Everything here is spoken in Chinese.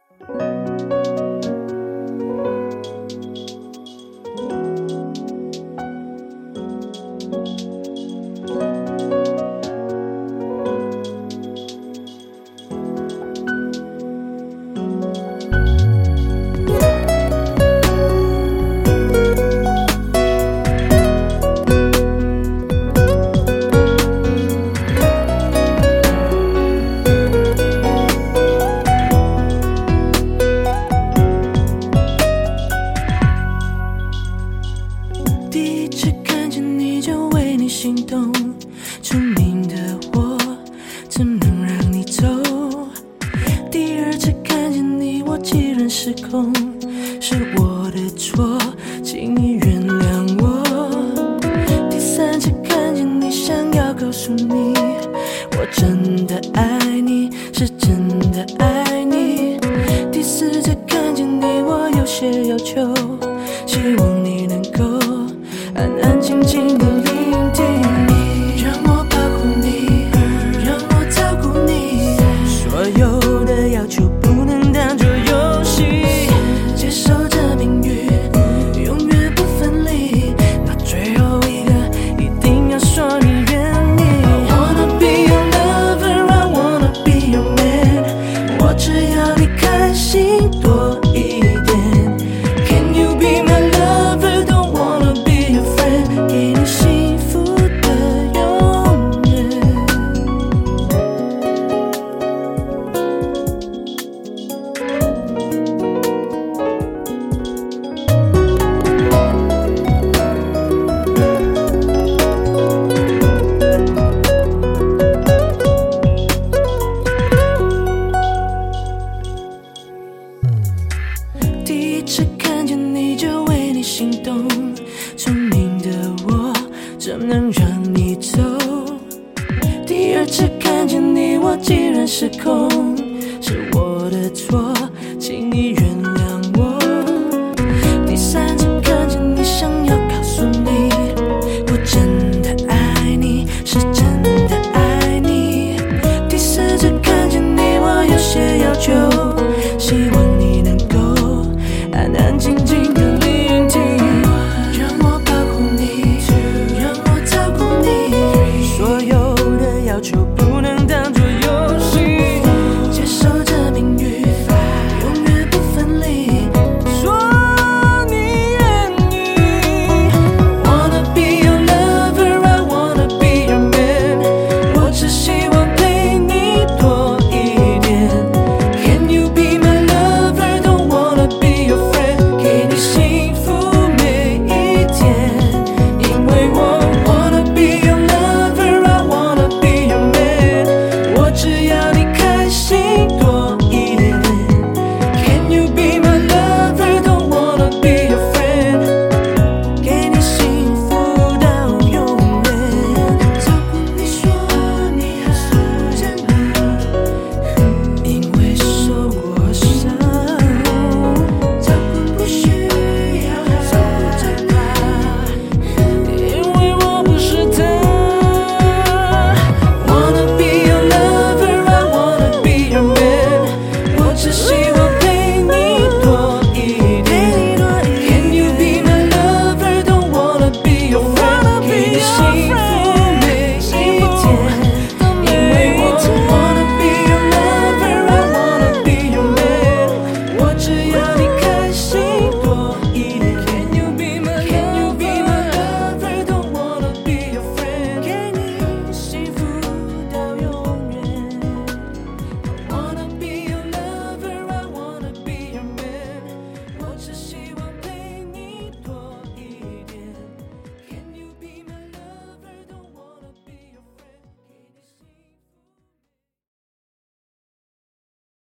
第一次看见你就为你心动，聪明的我怎能让你走？第二次看见你我既然失控，是我的错，请你原谅我。第三次看见你想要告诉你，我真的爱你，是真的爱你。第四次看见你我有些要求，希望你能够安安静静的聆听你，让我保护你，让我照顾你，所有的要求不能当作游戏，接受这命运永远不分离，到最后一个一定要说你愿意。I wanna be your lover, I wanna be your man， 我只要你开心多一点。Can you be my lover, don't wanna be your friend， 给你幸福的永远。第一次看见你就为你心动，聪明的我怎能让你走？第二次看见你我既然失控，是我的错，请你原谅